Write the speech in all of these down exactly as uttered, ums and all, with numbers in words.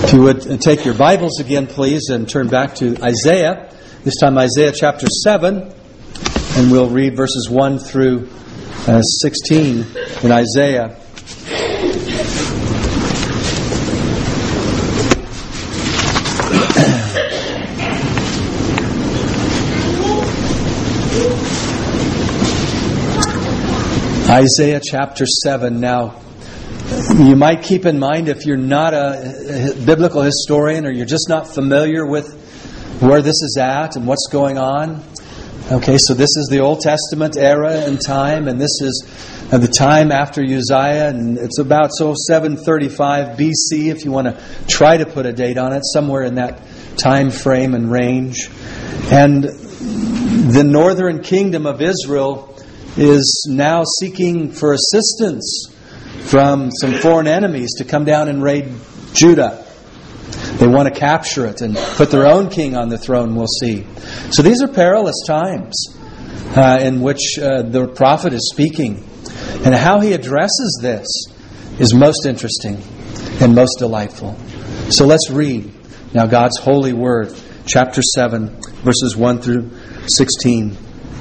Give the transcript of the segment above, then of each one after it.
If you would take your Bibles again, please, and turn back to Isaiah. This time Isaiah chapter seven, and we'll read verses one through uh, sixteen in Isaiah. Isaiah chapter seven. Now, you might keep in mind, if you're not a biblical historian or you're just not familiar with where this is at and what's going on. Okay, so this is the Old Testament era and time, and this is the time after Uzziah, and it's about so seven thirty-five B C, if you want to try to put a date on it, somewhere in that time frame and range. And the northern kingdom of Israel is now seeking for assistance from some foreign enemies to come down and raid Judah. They want to capture it and put their own king on the throne, we'll see. So these are perilous times uh, in which uh, the prophet is speaking. And how he addresses this is most interesting and most delightful. So let's read now God's holy word, chapter seven, verses one through sixteen.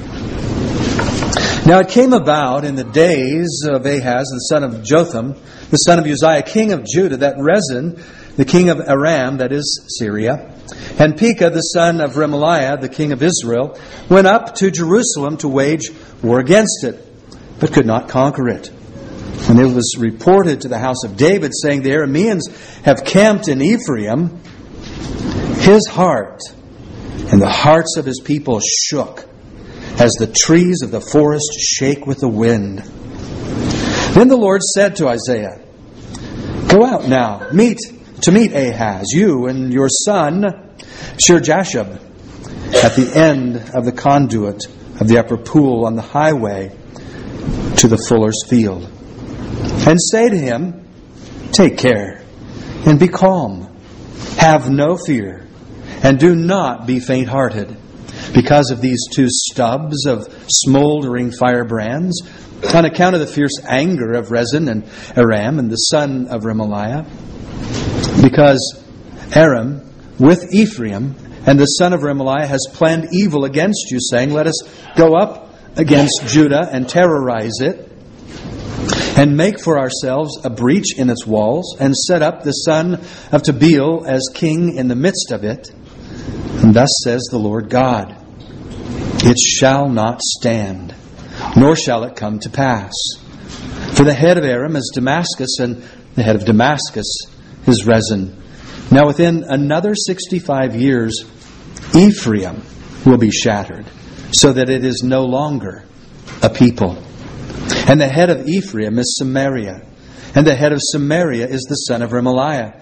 Now it came about in the days of Ahaz, the son of Jotham, the son of Uzziah, king of Judah, that Rezin, the king of Aram, that is Syria, and Pekah, the son of Remaliah, the king of Israel, went up to Jerusalem to wage war against it, but could not conquer it. And it was reported to the house of David, saying, the Arameans have camped in Ephraim. His heart and the hearts of his people shook, as the trees of the forest shake with the wind. Then the Lord said to Isaiah, go out now, meet to meet Ahaz, you and your son Shear-Jashub, at the end of the conduit of the upper pool on the highway to the fuller's field. And say to him, take care and be calm. Have no fear, and do not be faint-hearted, because of these two stubs of smoldering firebrands, on account of the fierce anger of Rezin and Aram and the son of Remaliah. Because Aram with Ephraim and the son of Remaliah has planned evil against you, saying, let us go up against Judah and terrorize it, and make for ourselves a breach in its walls, and set up the son of Tabeel as king in the midst of it. And thus says the Lord God, it shall not stand, nor shall it come to pass. For the head of Aram is Damascus, and the head of Damascus is Rezin. Now within another sixty-five years, Ephraim will be shattered, so that it is no longer a people. And the head of Ephraim is Samaria, and the head of Samaria is the son of Remaliah.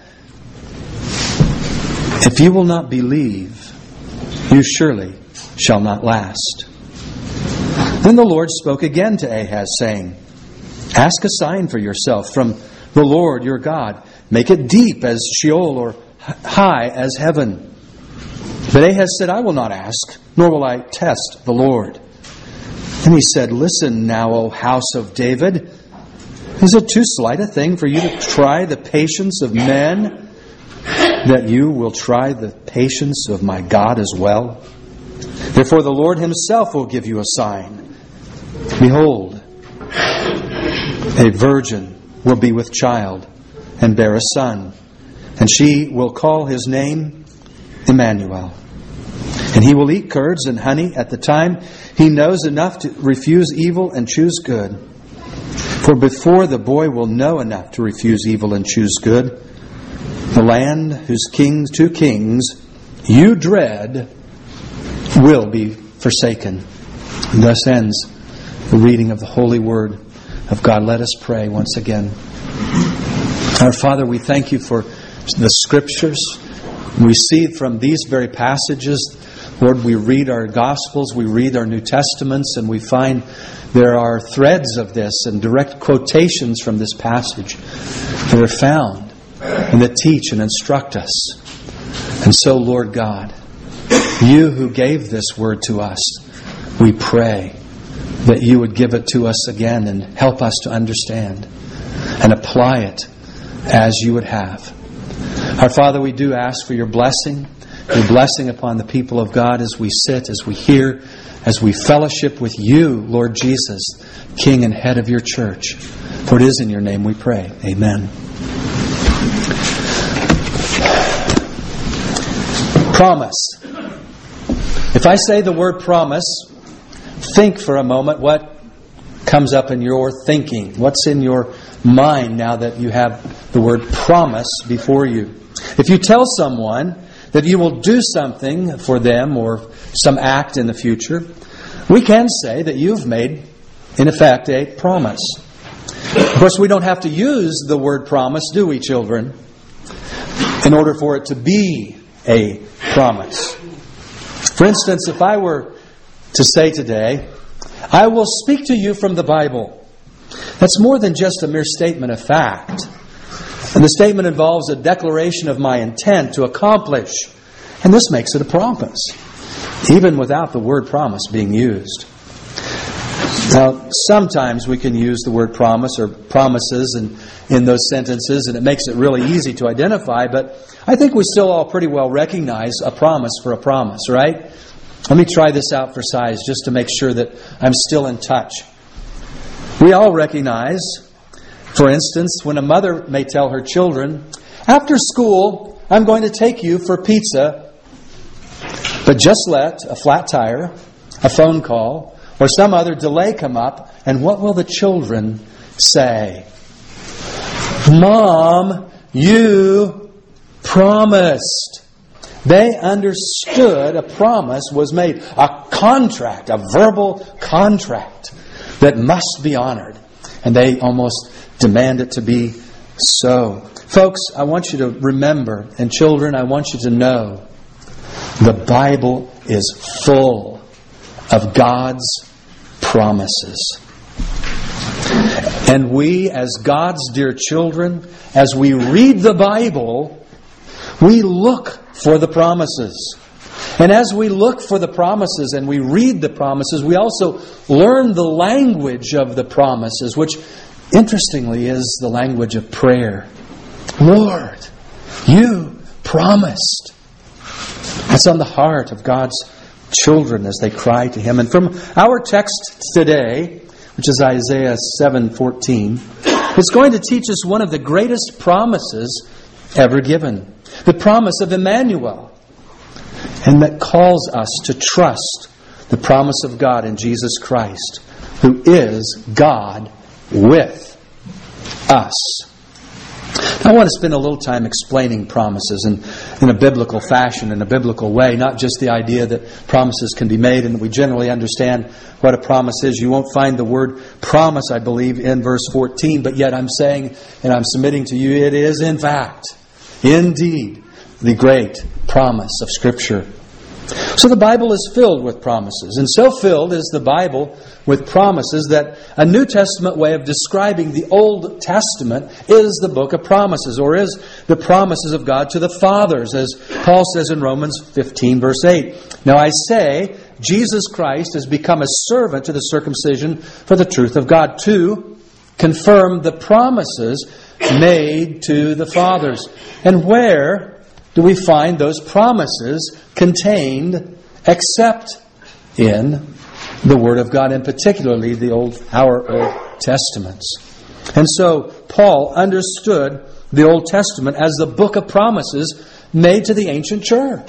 If you will not believe, you surely shall not last. Then the Lord spoke again to Ahaz, saying, ask a sign for yourself from the Lord your God. Make it deep as Sheol, or high as heaven. But Ahaz said, I will not ask, nor will I test the Lord. And he said, listen now, O house of David. Is it too slight a thing for you to try the patience of men, that you will try the patience of my God as well? Therefore the Lord himself will give you a sign. Behold, a virgin will be with child and bear a son, and she will call his name Emmanuel. And he will eat curds and honey at the time he knows enough to refuse evil and choose good. For before the boy will know enough to refuse evil and choose good, the land whose kings, two kings you dread will be forsaken. And thus ends the reading of the holy word of God. Let us pray once again. Our Father, we thank you for the Scriptures. We see from these very passages, Lord, we read our Gospels, we read our New Testaments, and we find there are threads of this and direct quotations from this passage that are found and that teach and instruct us. And so, Lord God, you who gave this word to us, we pray that you would give it to us again and help us to understand and apply it as you would have. Our Father, we do ask for your blessing, your blessing upon the people of God as we sit, as we hear, as we fellowship with you, Lord Jesus, King and head of your church. For it is in your name we pray. Amen. Promise. If I say the word promise, think for a moment what comes up in your thinking. What's in your mind now that you have the word promise before you? If you tell someone that you will do something for them or some act in the future, we can say that you've made, in effect, a promise. Of course, we don't have to use the word promise, do we, children, in order for it to be a promise. For instance, if I were to say today, I will speak to you from the Bible, that's more than just a mere statement of fact. And the statement involves a declaration of my intent to accomplish. And this makes it a promise, even without the word promise being used. Now, sometimes we can use the word promise or promises in, in those sentences, and it makes it really easy to identify, but I think we still all pretty well recognize a promise for a promise, right? Let me try this out for size just to make sure that I'm still in touch. We all recognize, for instance, when a mother may tell her children, after school, I'm going to take you for pizza, but just let a flat tire, a phone call, or some other delay come up, and what will the children say? Mom, you promised. They understood a promise was made, a contract, a verbal contract that must be honored. And they almost demand it to be so. Folks, I want you to remember, and children, I want you to know, the Bible is full of God's promises. And we, as God's dear children, as we read the Bible, we look for the promises. And as we look for the promises and we read the promises, we also learn the language of the promises, which, interestingly, is the language of prayer. Lord, you promised. That's on the heart of God's children as they cry to Him. And from our text today, which is Isaiah seven fourteen, it's going to teach us one of the greatest promises ever given. The promise of Emmanuel. And that calls us to trust the promise of God in Jesus Christ, who is God with us. I want to spend a little time explaining promises in, in a biblical fashion, in a biblical way, not just the idea that promises can be made and that we generally understand what a promise is. You won't find the word promise, I believe, in verse fourteen, but yet I'm saying, and I'm submitting to you, it is in fact, indeed, the great promise of Scripture. So the Bible is filled with promises. And so filled is the Bible with promises that a New Testament way of describing the Old Testament is the book of promises, or is the promises of God to the fathers, as Paul says in Romans fifteen, verse eight. Now I say, Jesus Christ has become a servant to the circumcision for the truth of God, to confirm the promises made to the fathers. And where do we find those promises contained except in the Word of God, and particularly the old, our Old Testaments? And so Paul understood the Old Testament as the book of promises made to the ancient church.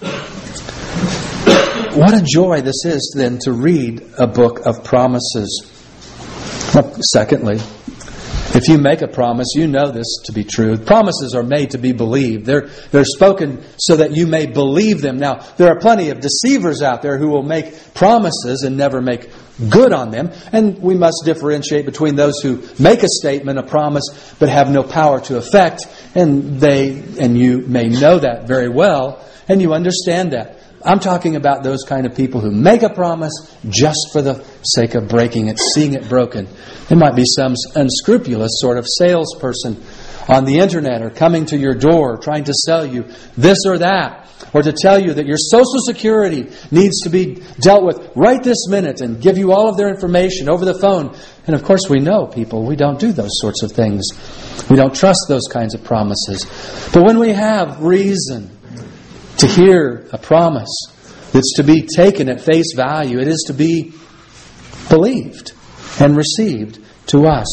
What a joy this is then to read a book of promises. Well, secondly, if you make a promise, you know this to be true. Promises are made to be believed. They're, they're spoken so that you may believe them. Now, there are plenty of deceivers out there who will make promises and never make good on them. And we must differentiate between those who make a statement, a promise, but have no power to effect. And they, and you may know that very well, and you understand that. I'm talking about those kind of people who make a promise just for the sake of breaking it, seeing it broken. There might be some unscrupulous sort of salesperson on the internet are coming to your door trying to sell you this or that, or to tell you that your Social Security needs to be dealt with right this minute and give you all of their information over the phone. And of course we know people, we don't do those sorts of things. We don't trust those kinds of promises. But when we have reason to hear a promise that's to be taken at face value, it is to be believed and received to us.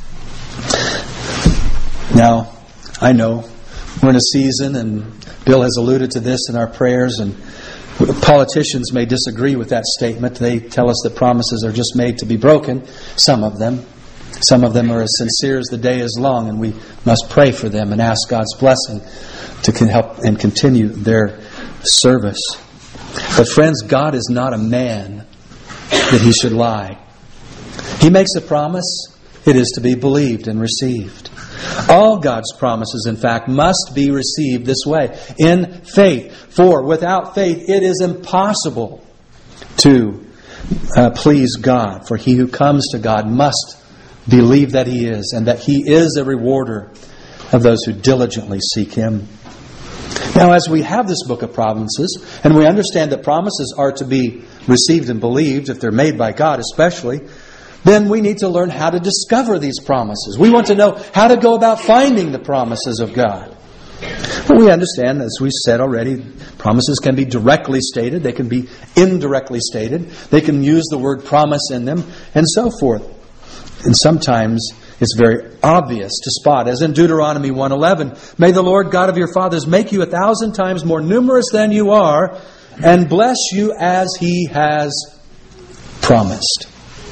Now, I know we're in a season, and Bill has alluded to this in our prayers, and politicians may disagree with that statement. They tell us that promises are just made to be broken. Some of them. Some of them are as sincere as the day is long, and we must pray for them and ask God's blessing to help and continue their service. But friends, God is not a man that He should lie. He makes a promise, it is to be believed and received. All God's promises, in fact, must be received this way, in faith. For without faith, it is impossible to uh, please God. For he who comes to God must believe that He is, and that He is a rewarder of those who diligently seek Him. Now, as we have this book of promises, and we understand that promises are to be received and believed, if they're made by God especially, then we need to learn how to discover these promises. We want to know how to go about finding the promises of God. Well, we understand, as we said already, promises can be directly stated, they can be indirectly stated, they can use the word promise in them, and so forth. And sometimes it's very obvious to spot, as in Deuteronomy one eleven, "May the Lord God of your fathers make you a thousand times more numerous than you are, and bless you as He has promised."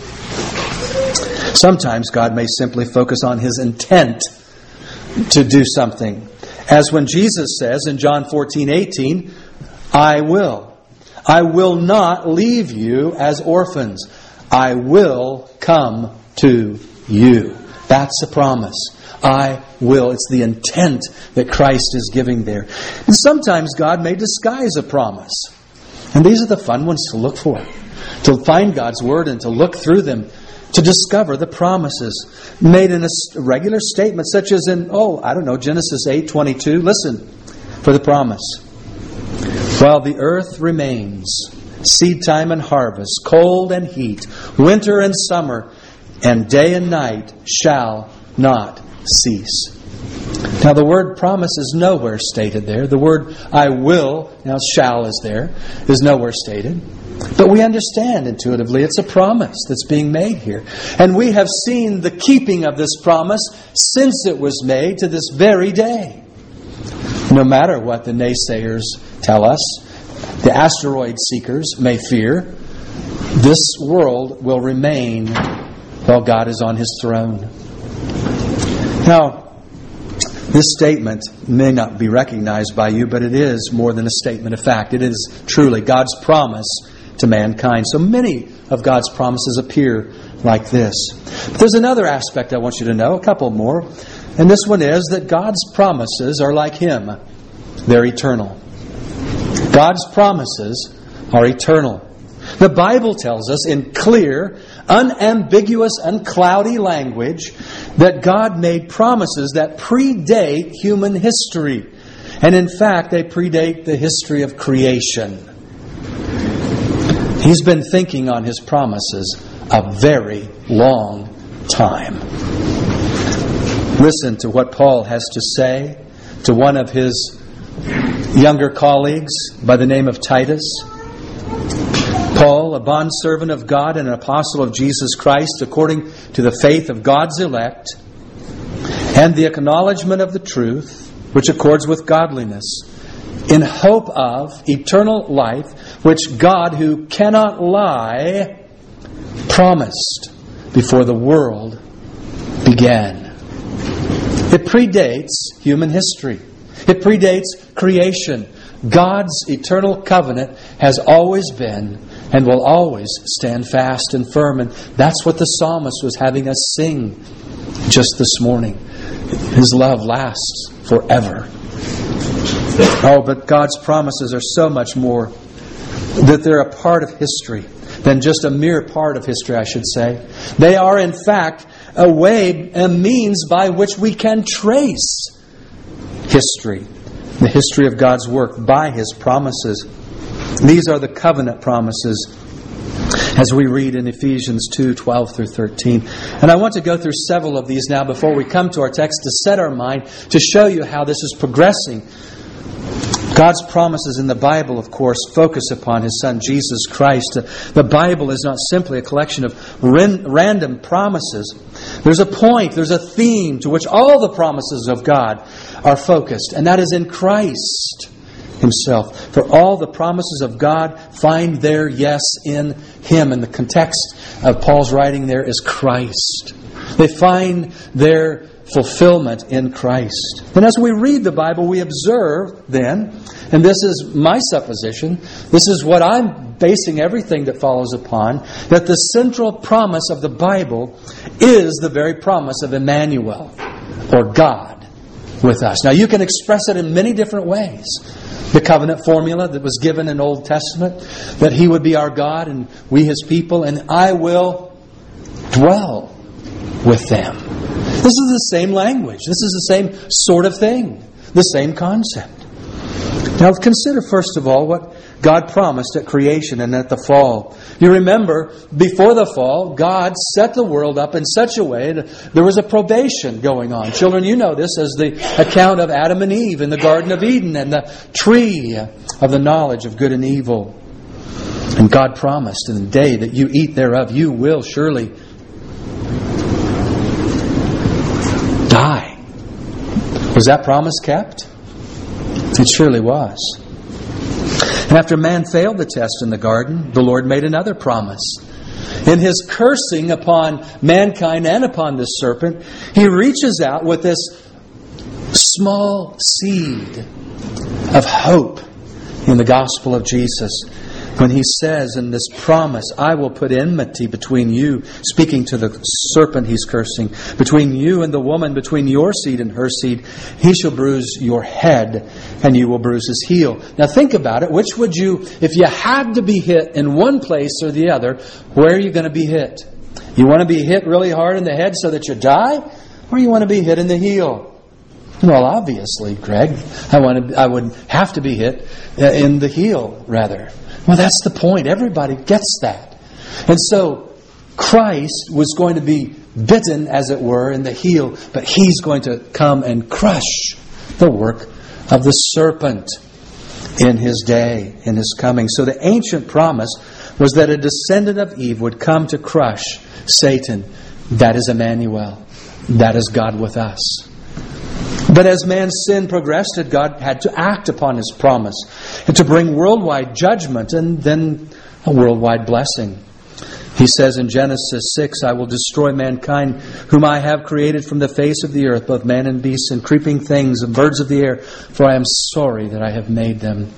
Sometimes God may simply focus on His intent to do something. As when Jesus says in John fourteen eighteen, I will. I will not leave you as orphans. I will come to you. That's a promise. I will. It's the intent that Christ is giving there. And sometimes God may disguise a promise. And these are the fun ones to look for. To find God's Word and to look through them, to discover the promises made in a regular statement, such as in, oh, I don't know, Genesis eight twenty-two. Listen for the promise. While the earth remains, seed time and harvest, cold and heat, winter and summer, and day and night shall not cease. Now the word promise is nowhere stated there. The word I will, now shall is there, is nowhere stated. But we understand intuitively it's a promise that's being made here. And we have seen the keeping of this promise since it was made to this very day. No matter what the naysayers tell us, the asteroid seekers may fear, this world will remain while God is on His throne. Now, this statement may not be recognized by you, but it is more than a statement of fact. It is truly God's promise to mankind. So many of God's promises appear like this. But there's another aspect I want you to know, a couple more. And this one is that God's promises are like Him. They're eternal. God's promises are eternal. The Bible tells us in clear, unambiguous, uncloudy language that God made promises that predate human history. And in fact, they predate the history of creation. He's been thinking on His promises a very long time. Listen to what Paul has to say to one of his younger colleagues by the name of Titus. Paul, a bondservant of God and an apostle of Jesus Christ, according to the faith of God's elect, and the acknowledgement of the truth, which accords with godliness, in hope of eternal life, which God, who cannot lie, promised before the world began. It predates human history. It predates creation. God's eternal covenant has always been and will always stand fast and firm. And that's what the psalmist was having us sing just this morning. His love lasts forever. Oh, but God's promises are so much more, that they're a part of history. than just a mere part of history, I should say. They are, in fact, a way, a means by which we can trace history, the history of God's work by His promises. These are the covenant promises, as we read in Ephesians two, twelve through thirteen. And I want to go through several of these now before we come to our text to set our mind, to show you how this is progressing. God's promises in the Bible, of course, focus upon His Son, Jesus Christ. The Bible is not simply a collection of random promises. There's a point, there's a theme to which all the promises of God are focused, and that is in Christ Himself. For all the promises of God find their yes in Him. And the context of Paul's writing there is Christ. They find their fulfillment in Christ. And as we read the Bible, we observe then, and this is my supposition, this is what I'm basing everything that follows upon, that the central promise of the Bible is the very promise of Emmanuel, or God with us. Now you can express it in many different ways. The covenant formula that was given in Old Testament, that He would be our God and we His people, and I will dwell with them. This is the same language. This is the same sort of thing. The same concept. Now consider first of all what God promised at creation and at the fall. You remember, before the fall, God set the world up in such a way that there was a probation going on. Children, you know this as the account of Adam and Eve in the Garden of Eden and the tree of the knowledge of good and evil. And God promised, in the day that you eat thereof, you will surely die. Was that promise kept? It surely was. And after man failed the test in the garden, the Lord made another promise. In His cursing upon mankind and upon this serpent, He reaches out with this small seed of hope in the gospel of Jesus, when He says in this promise, I will put enmity between you, speaking to the serpent He's cursing, between you and the woman, between your seed and her seed. He shall bruise your head, and you will bruise his heel. Now think about it. Which would you, if you had to be hit in one place or the other, where are you going to be hit? You want to be hit really hard in the head so that you die? Or you want to be hit in the heel? Well, obviously, Greg, I want to, I would have to be hit in the heel, rather. Well, that's the point. Everybody gets that. And so, Christ was going to be bitten, as it were, in the heel, but He's going to come and crush the work of the serpent in His day, in His coming. So the ancient promise was that a descendant of Eve would come to crush Satan. That is Emmanuel. That is God with us. But as man's sin progressed, God had to act upon His promise and to bring worldwide judgment and then a worldwide blessing. He says in Genesis six, I will destroy mankind whom I have created from the face of the earth, both man and beast and creeping things and birds of the air, for I am sorry that I have made them.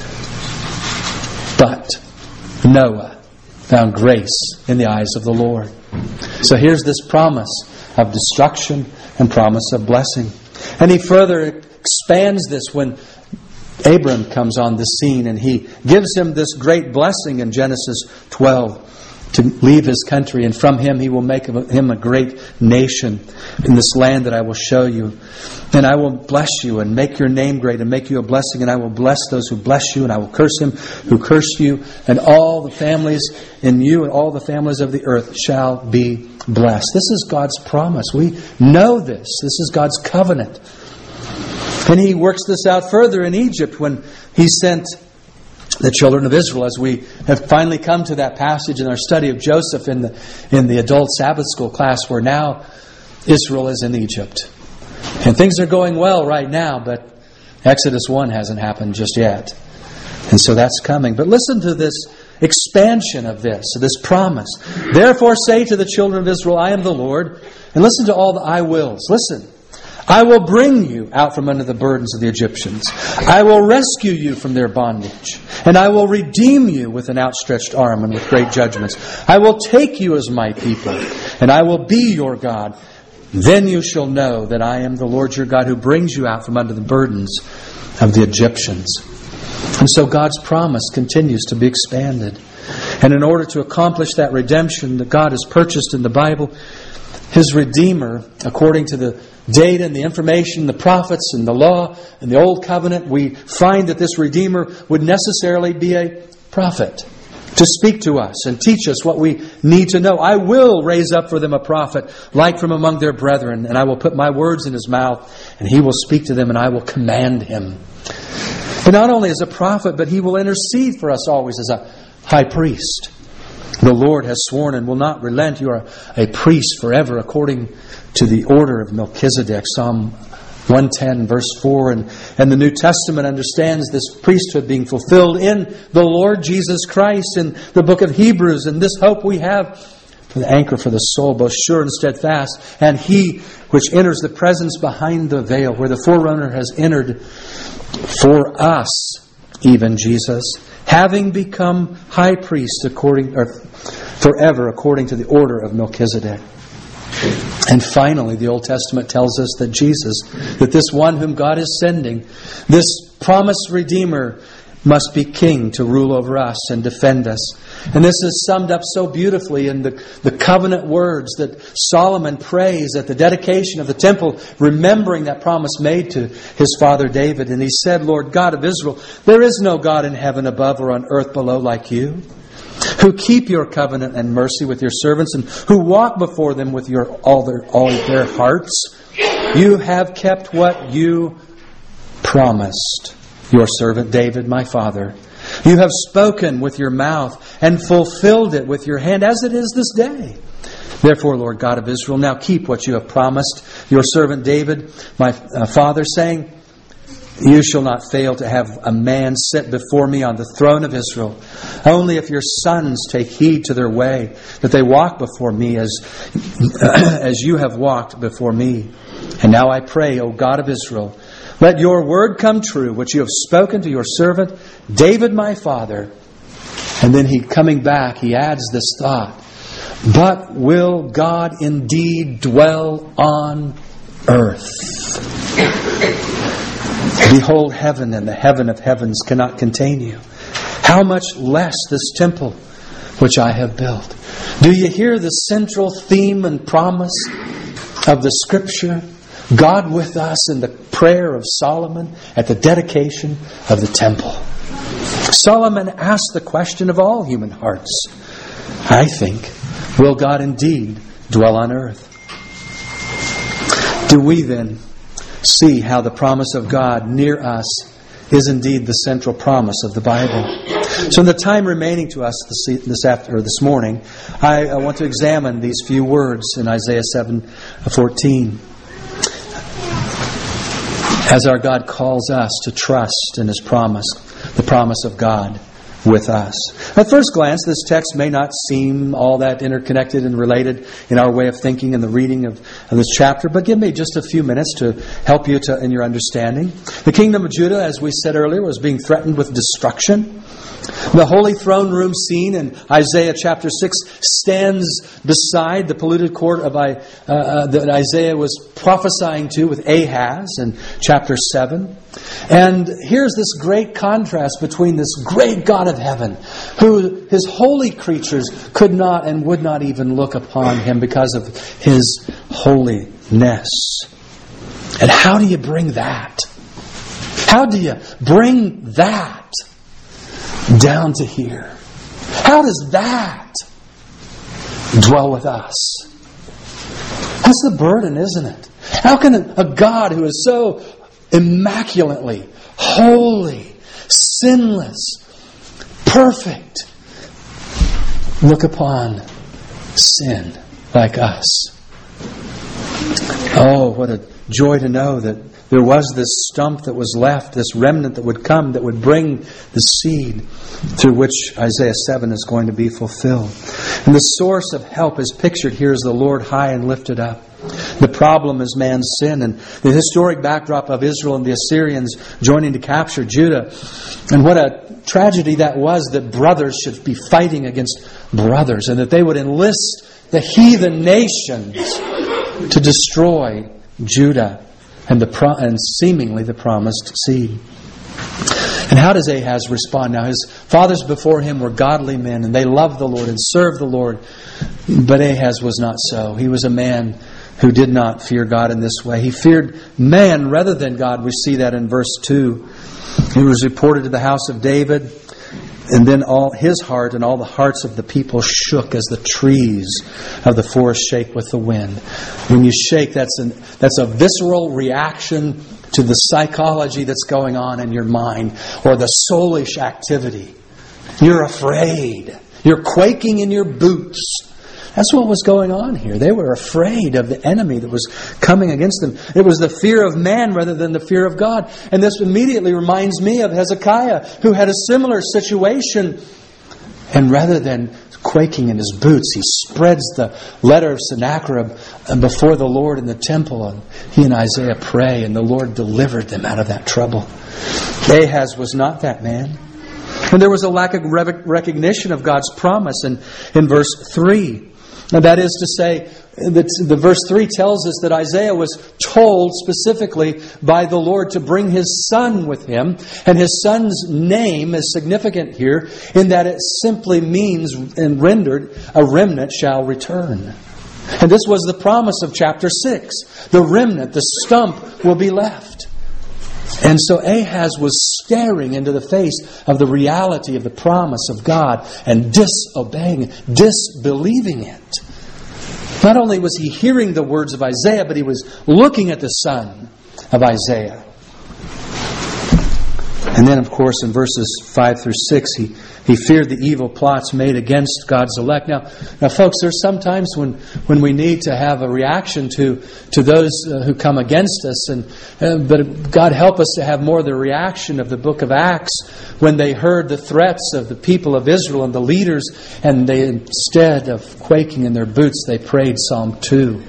But Noah found grace in the eyes of the Lord. So here's this promise of destruction and promise of blessing. And he further expands this when Abram comes on the scene, and he gives him this great blessing in Genesis twelve to leave his country, and from him he will make him a great nation in this land that I will show you. And I will bless you and make your name great and make you a blessing, and I will bless those who bless you, and I will curse him who curse you, and all the families in you and all the families of the earth shall be blessed. This is God's promise. We know this. This is God's covenant. And He works this out further in Egypt when He sent the children of Israel, as we have finally come to that passage in our study of Joseph in the in the adult Sabbath school class, where now Israel is in Egypt. And things are going well right now, but Exodus one hasn't happened just yet. And so that's coming. But listen to this expansion of this, this promise. Therefore say to the children of Israel, I am the Lord. And listen to all the I wills. Listen. I will bring you out from under the burdens of the Egyptians. I will rescue you from their bondage. And I will redeem you with an outstretched arm and with great judgments. I will take you as my people, and I will be your God. Then you shall know that I am the Lord your God, who brings you out from under the burdens of the Egyptians. And so God's promise continues to be expanded. And in order to accomplish that redemption that God has purchased in the Bible, His Redeemer, according to the data and the information, the prophets and the law and the Old Covenant, we find that this Redeemer would necessarily be a prophet to speak to us and teach us what we need to know. I will raise up for them a prophet like from among their brethren, and I will put my words in his mouth, and he will speak to them, and I will command him. But not only as a prophet, but he will intercede for us always as a high priest. The Lord has sworn and will not relent. You are a priest forever according to the order of Melchizedek. Psalm one ten verse four. And, and the New Testament understands this priesthood being fulfilled in the Lord Jesus Christ in the book of Hebrews. And this hope we have for the anchor for the soul, both sure and steadfast. And He which enters the presence behind the veil, where the forerunner has entered for us, even Jesus, having become high priest according or forever according to the order of Melchizedek. And finally, the Old Testament tells us that Jesus, that this one whom God is sending, this promised Redeemer, must be king to rule over us and defend us. And this is summed up so beautifully in the, the covenant words that Solomon prays at the dedication of the temple, remembering that promise made to his father David. And he said, Lord God of Israel, there is no God in heaven above or on earth below like you, who keep your covenant and mercy with your servants, and who walk before them with your all their all their hearts. You have kept what you promised your servant David, my father. You have spoken with your mouth and fulfilled it with your hand, as it is this day. Therefore, Lord God of Israel, now keep what you have promised your servant David, my uh, father, saying, you shall not fail to have a man sit before me on the throne of Israel. Only if your sons take heed to their way, that they walk before me as, as you have walked before me. And now I pray, O God of Israel, let your word come true, which you have spoken to your servant David my father. And then he, coming back, he adds this thought. But will God indeed dwell on earth? Behold, heaven and the heaven of heavens cannot contain you. How much less this temple which I have built? Do you hear the central theme and promise of the Scripture? God with us in the prayer of Solomon at the dedication of the temple. Solomon asked the question of all human hearts. I think, will God indeed dwell on earth? Do we then see how the promise of God near us is indeed the central promise of the Bible? So in the time remaining to us this, this after or this morning, I, I want to examine these few words in Isaiah seven fourteen. As our God calls us to trust in His promise, the promise of God with us. At first glance, this text may not seem all that interconnected and related in our way of thinking in the reading of, of this chapter, but give me just a few minutes to help you to, in your understanding. The kingdom of Judah, as we said earlier, was being threatened with destruction. The holy throne room scene in Isaiah chapter six stands beside the polluted court of I, uh, uh, that Isaiah was prophesying to with Ahaz in chapter seven. And here's this great contrast between this great God of heaven, who His holy creatures could not and would not even look upon Him because of His holiness. And how do you bring that? How do you bring that down to here? How does that dwell with us? That's the burden, isn't it? How can a God who is so immaculately holy, sinless, perfect, look upon sin like us? Oh, what a joy to know that there was this stump that was left, this remnant that would come, that would bring the seed through which Isaiah seven is going to be fulfilled. And the source of help is pictured here as the Lord high and lifted up. The problem is man's sin, and the historic backdrop of Israel and the Assyrians joining to capture Judah. And what a tragedy that was, that brothers should be fighting against brothers, and that they would enlist the heathen nations to destroy Judah and the pro- and seemingly the promised seed. And how does Ahaz respond now? His fathers before him were godly men, and they loved the Lord and served the Lord. But Ahaz was not so. He was a man who did not fear God in this way. He feared man rather than God. We see that in verse two. He was reported to the house of David, and then all his heart and all the hearts of the people shook as the trees of the forest shake with the wind. When you shake, that's an, that's a visceral reaction to the psychology that's going on in your mind, or the soulish activity. You're afraid. You're quaking in your boots. That's what was going on here. They were afraid of the enemy that was coming against them. It was the fear of man rather than the fear of God. And this immediately reminds me of Hezekiah, who had a similar situation. And rather than quaking in his boots, he spreads the letter of Sennacherib before the Lord in the temple. And he and Isaiah pray, and the Lord delivered them out of that trouble. Ahaz was not that man. And there was a lack of recognition of God's promise in, in verse three. Now, that is to say, that the verse three tells us that Isaiah was told specifically by the Lord to bring his son with him. And his son's name is significant here in that it simply means, and rendered, a remnant shall return. And this was the promise of chapter six. The remnant, the stump, will be left. And so Ahaz was staring into the face of the reality of the promise of God and disobeying, disbelieving it. Not only was he hearing the words of Isaiah, but he was looking at the son of Isaiah. And then, of course, in verses five through six, he, he feared the evil plots made against God's elect. Now, now, folks, there's sometimes when, when we need to have a reaction to, to those uh, who come against us. And uh, but God help us to have more the reaction of the book of Acts when they heard the threats of the people of Israel and the leaders, and they, instead of quaking in their boots, they prayed Psalm two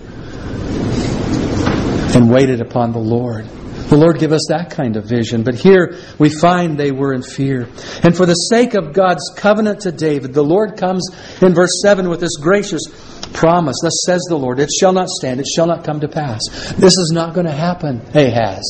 and waited upon the Lord. The Lord give us that kind of vision. But here we find they were in fear. And for the sake of God's covenant to David, the Lord comes in verse seven with this gracious promise. Thus says the Lord, it shall not stand, it shall not come to pass. This is not going to happen, Ahaz.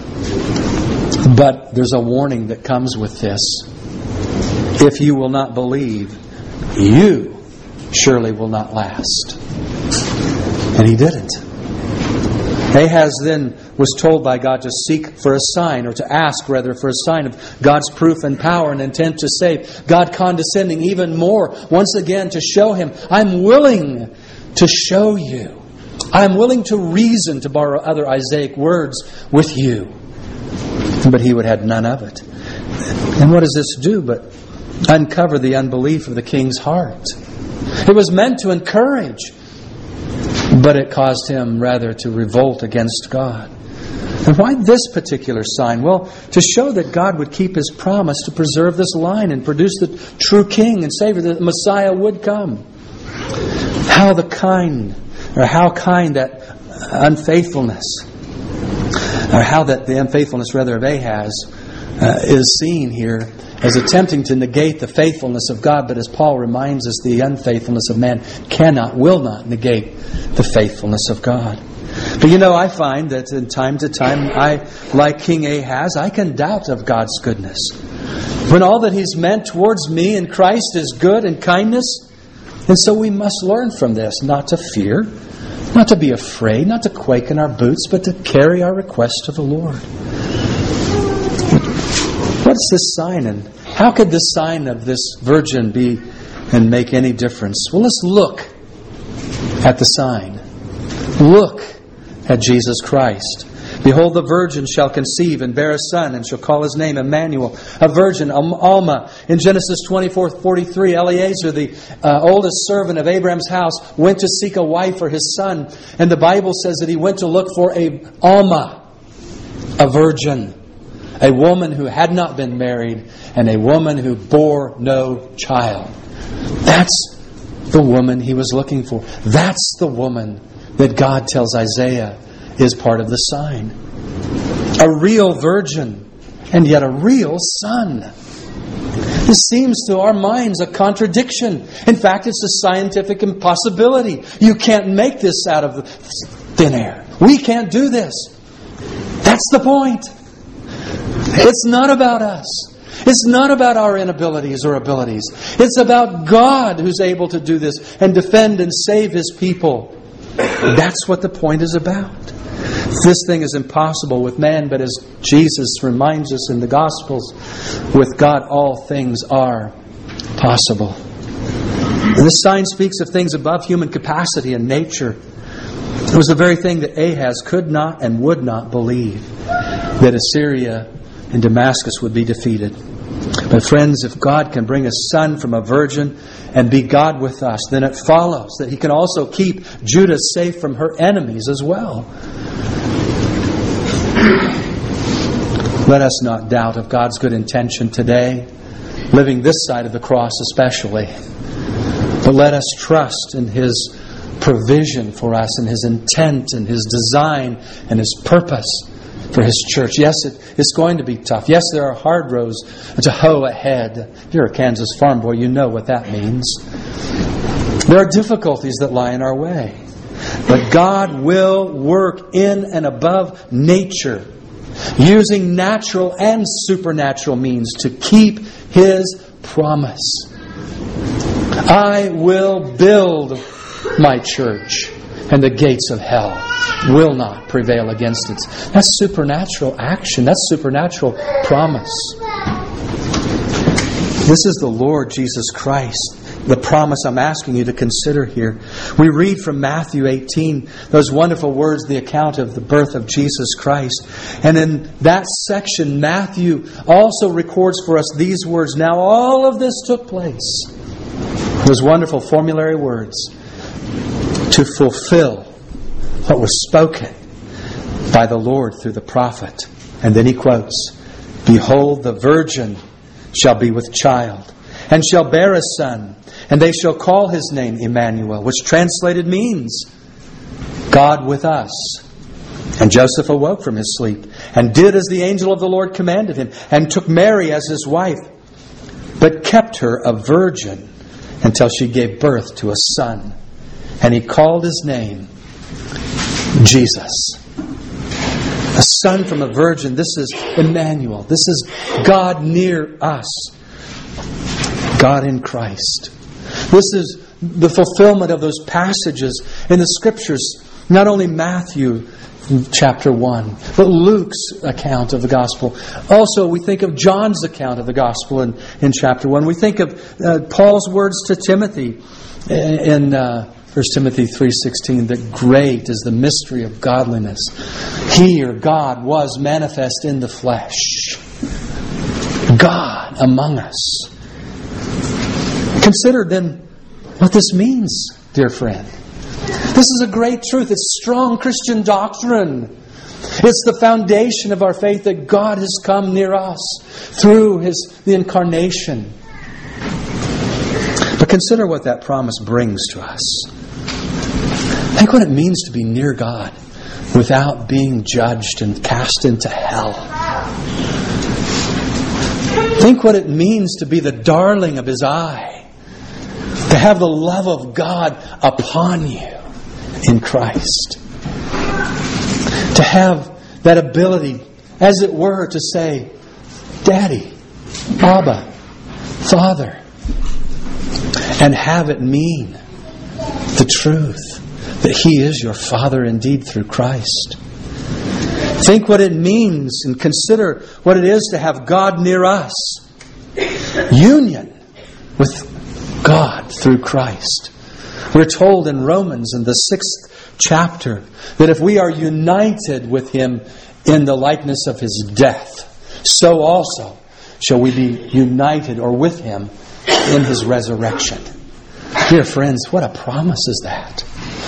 But there's a warning that comes with this. If you will not believe, you surely will not last. And he didn't. Ahaz then was told by God to seek for a sign, or to ask rather for a sign of God's proof and power and intent to save. God condescending even more, once again, to show him, I'm willing to show you. I'm willing to reason, to borrow other Isaic words, with you. But he would have none of it. And what does this do but uncover the unbelief of the king's heart? It was meant to encourage, but it caused him rather to revolt against God. And why this particular sign? Well, to show that God would keep His promise to preserve this line and produce the true King and Savior, that the Messiah would come. How the kind, or how kind that unfaithfulness, or how that the unfaithfulness rather of Ahaz uh, is seen here as attempting to negate the faithfulness of God. But as Paul reminds us, the unfaithfulness of man cannot, will not negate the faithfulness of God. But you know, I find that in time to time, I, like King Ahaz, I can doubt of God's goodness. When all that He's meant towards me in Christ is good and kindness. And so we must learn from this, not to fear, not to be afraid, not to quake in our boots, but to carry our request to the Lord. What's this sign, and how could this sign of this virgin be and make any difference? Well, let's look at the sign. Look at Jesus Christ. Behold, the virgin shall conceive and bear a son, and shall call his name Emmanuel. A virgin, Alma. In Genesis twenty-four forty-three, Eliezer, the uh, oldest servant of Abraham's house, went to seek a wife for his son. And the Bible says that he went to look for a Alma, a virgin. A woman who had not been married, and a woman who bore no child. That's the woman he was looking for. That's the woman that God tells Isaiah is part of the sign. A real virgin, and yet a real son. This seems to our minds a contradiction. In fact, it's a scientific impossibility. You can't make this out of thin air. We can't do this. That's the point. It's not about us. It's not about our inabilities or abilities. It's about God who's able to do this and defend and save His people. That's what the point is about. This thing is impossible with man, but as Jesus reminds us in the Gospels, with God all things are possible. And this sign speaks of things above human capacity and nature. It was the very thing that Ahaz could not and would not believe, that Assyria and Damascus would be defeated. But friends, if God can bring a son from a virgin and be God with us, then it follows that He can also keep Judah safe from her enemies as well. Let us not doubt of God's good intention today, living this side of the cross especially. But let us trust in His provision for us and His intent and His design and His purpose for His church. Yes, it, it's going to be tough. Yes, there are hard rows to hoe ahead. If you're a Kansas farm boy, you know what that means. There are difficulties that lie in our way. But God will work in and above nature, using natural and supernatural means to keep His promise. I will build my church, and the gates of hell will not prevail against it. That's supernatural action. That's supernatural promise. This is the Lord Jesus Christ, the promise I'm asking you to consider here. We read from Matthew eighteen, those wonderful words, the account of the birth of Jesus Christ. And in that section, Matthew also records for us these words. Now all of this took place. Those wonderful formulary words, to fulfill what was spoken by the Lord through the prophet. And then he quotes, Behold, the virgin shall be with child, and shall bear a son, and they shall call his name Emmanuel, which translated means God with us. And Joseph awoke from his sleep, and did as the angel of the Lord commanded him, and took Mary as his wife, but kept her a virgin until she gave birth to a son. And he called his name Jesus. A son from a virgin. This is Emmanuel. This is God near us. God in Christ. This is the fulfillment of those passages in the Scriptures. Not only Matthew chapter one, but Luke's account of the Gospel. Also, we think of John's account of the Gospel in, in chapter one. We think of uh, Paul's words to Timothy in uh, First Timothy three sixteen, that great is the mystery of godliness. He, or God, was manifest in the flesh. God among us. Consider then what this means, dear friend. This is a great truth. It's strong Christian doctrine. It's the foundation of our faith that God has come near us through His the incarnation. But consider what that promise brings to us. Think what it means to be near God without being judged and cast into hell. Think what it means to be the darling of His eye. To have the love of God upon you in Christ. To have that ability, as it were, to say, Daddy, Abba, Father. And have it mean the truth that He is your Father indeed through Christ. Think what it means and consider what it is to have God near us. Union with God through Christ. We're told in Romans in the sixth chapter that if we are united with Him in the likeness of His death, so also shall we be united or with Him in His resurrection. Dear friends, what a promise is that?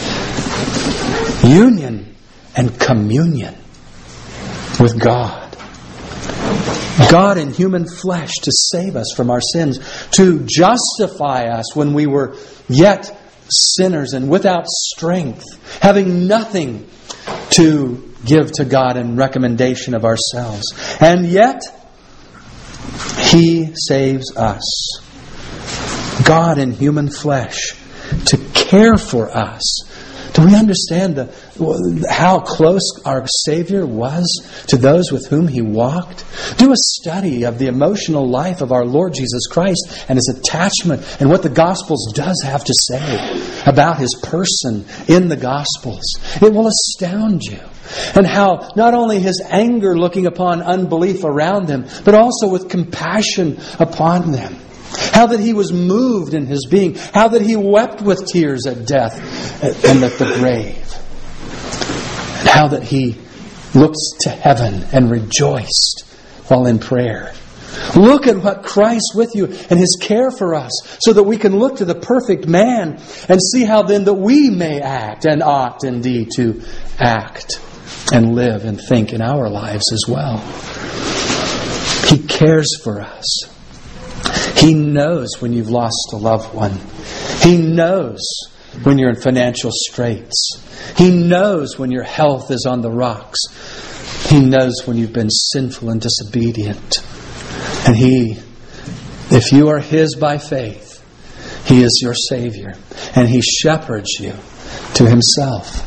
Union and communion with God. God in human flesh to save us from our sins, to justify us when we were yet sinners and without strength, having nothing to give to God in recommendation of ourselves. And yet, He saves us. God in human flesh to care for us, Do we understand the, how close our Savior was to those with whom He walked? Do a study of the emotional life of our Lord Jesus Christ and His attachment and what the Gospels does have to say about His person in the Gospels. It will astound you. And how not only His anger looking upon unbelief around them, but also with compassion upon them. How that He was moved in His being. How that He wept with tears at death and at the grave. And how that He looked to heaven and rejoiced while in prayer. Look at what Christ with you and His care for us, so that we can look to the perfect man and see how then that we may act and ought indeed to act and live and think in our lives as well. He cares for us. He knows when you've lost a loved one. He knows when you're in financial straits. He knows when your health is on the rocks. He knows when you've been sinful and disobedient. And He, if you are His by faith, He is your Savior. And He shepherds you to Himself.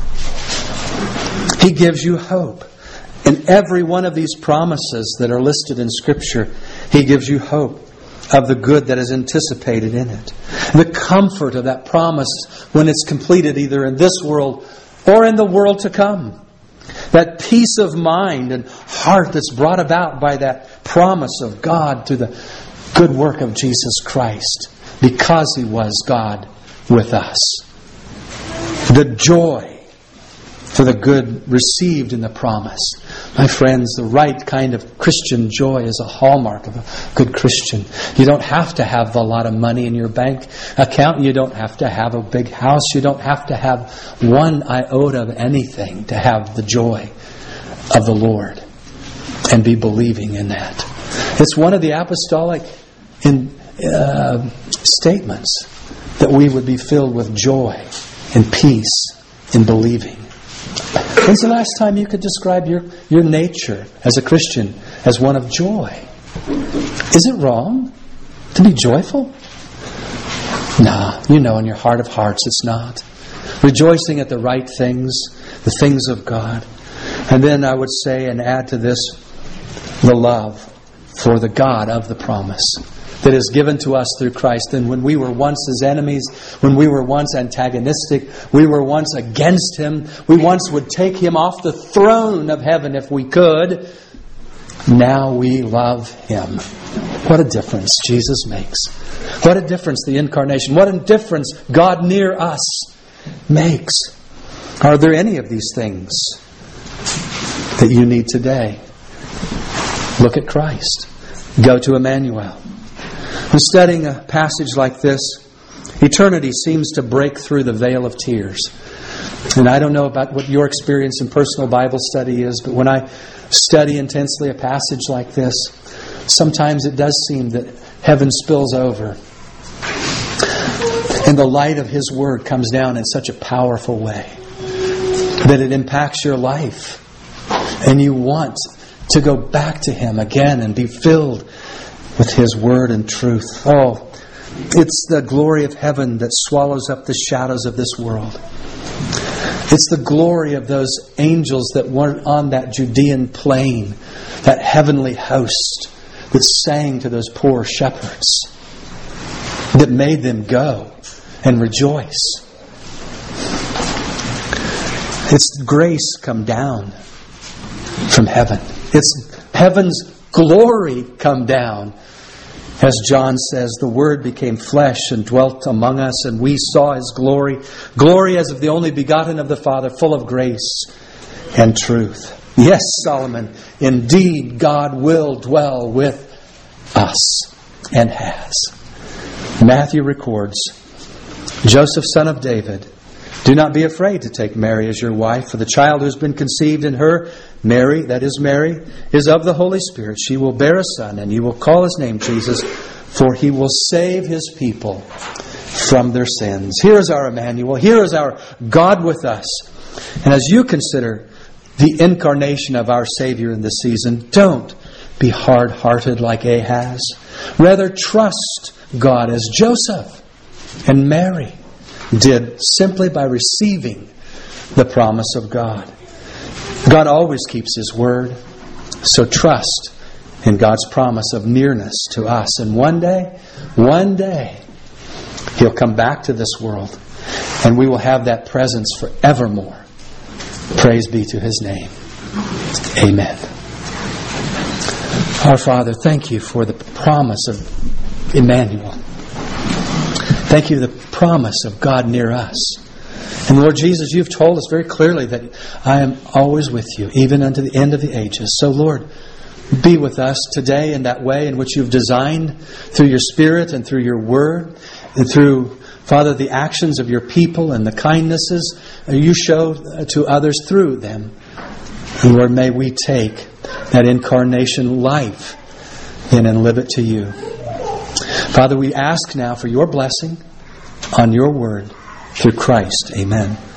He gives you hope. In every one of these promises that are listed in Scripture, He gives you hope of the good that is anticipated in it. The comfort of that promise when it's completed either in this world or in the world to come. That peace of mind and heart that's brought about by that promise of God through the good work of Jesus Christ, because He was God with us. The joy for the good received in the promise. My friends, the right kind of Christian joy is a hallmark of a good Christian. You don't have to have a lot of money in your bank account. You don't have to have a big house. You don't have to have one iota of anything to have the joy of the Lord and be believing in that. It's one of the apostolic in, uh, statements that we would be filled with joy and peace in believing. When's the last time you could describe your, your nature as a Christian as one of joy? Is it wrong to be joyful? Nah, you know in your heart of hearts it's not. Rejoicing at the right things, the things of God. And then I would say and add to this the love for the God of the promise that is given to us through Christ. And when we were once His enemies, when we were once antagonistic, we were once against Him, we once would take Him off the throne of heaven if we could. Now we love Him. What a difference Jesus makes. What a difference the incarnation, what a difference God near us makes. Are there any of these things that you need today? Look at Christ. Go to Emmanuel. When studying a passage like this, eternity seems to break through the veil of tears. And I don't know about what your experience in personal Bible study is, but when I study intensely a passage like this, sometimes it does seem that heaven spills over. And the light of His Word comes down in such a powerful way that it impacts your life. And you want to go back to Him again and be filled with His Word and truth. Oh, it's the glory of heaven that swallows up the shadows of this world. It's the glory of those angels that were on that Judean plain, that heavenly host that sang to those poor shepherds, that made them go and rejoice. It's grace come down from heaven. It's heaven's glory come down. As John says, the Word became flesh and dwelt among us, and we saw His glory. Glory as of the only begotten of the Father, full of grace and truth. Yes, Solomon, indeed God will dwell with us, and has. Matthew records, Joseph, son of David, do not be afraid to take Mary as your wife, for the child who has been conceived in her, Mary, that is Mary, is of the Holy Spirit. She will bear a son, and you will call his name Jesus, for he will save his people from their sins. Here is our Emmanuel. Here is our God with us. And as you consider the incarnation of our Savior in this season, don't be hard-hearted like Ahaz. Rather, trust God as Joseph and Mary did, simply by receiving the promise of God. God always keeps His word. So trust in God's promise of nearness to us. And one day, one day, He'll come back to this world and we will have that presence forevermore. Praise be to His name. Amen. Our Father, thank You for the promise of Emmanuel. Thank You for the promise of God near us. And Lord Jesus, You've told us very clearly that I am always with You, even unto the end of the ages. So Lord, be with us today in that way in which You've designed through Your Spirit and through Your Word and through, Father, the actions of Your people and the kindnesses You show to others through them. And Lord, may we take that incarnation life in and live it to You. Father, we ask now for Your blessing on Your Word through Christ. Amen.